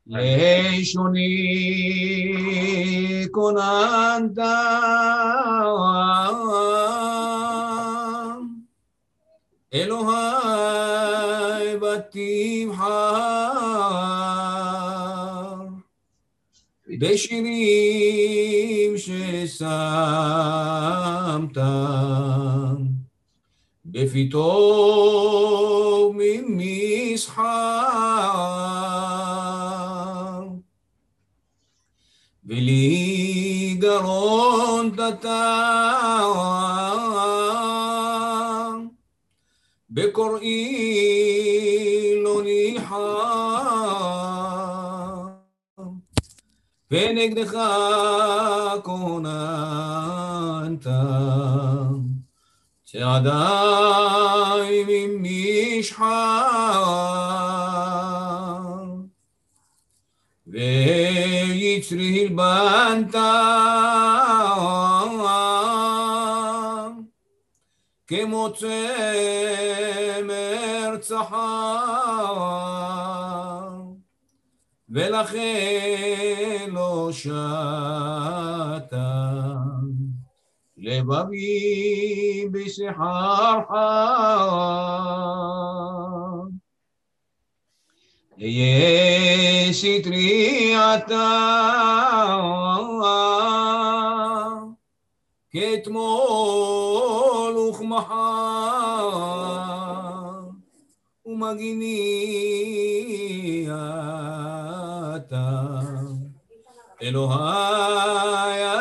לשוני כוננת אלוהי בתבחר בשירים ששמת בפיתו ממסחר ולי גרון תתר בקוראי לא ניחר ונגדך כוננת צעדיי ממשחר ויצרי הלבנת כמו צמר צחר ולכן לא שתה לבבי בשחר חר אהיה שטרי אתה כאתמול וכמחר ומגיני אתה אלוהי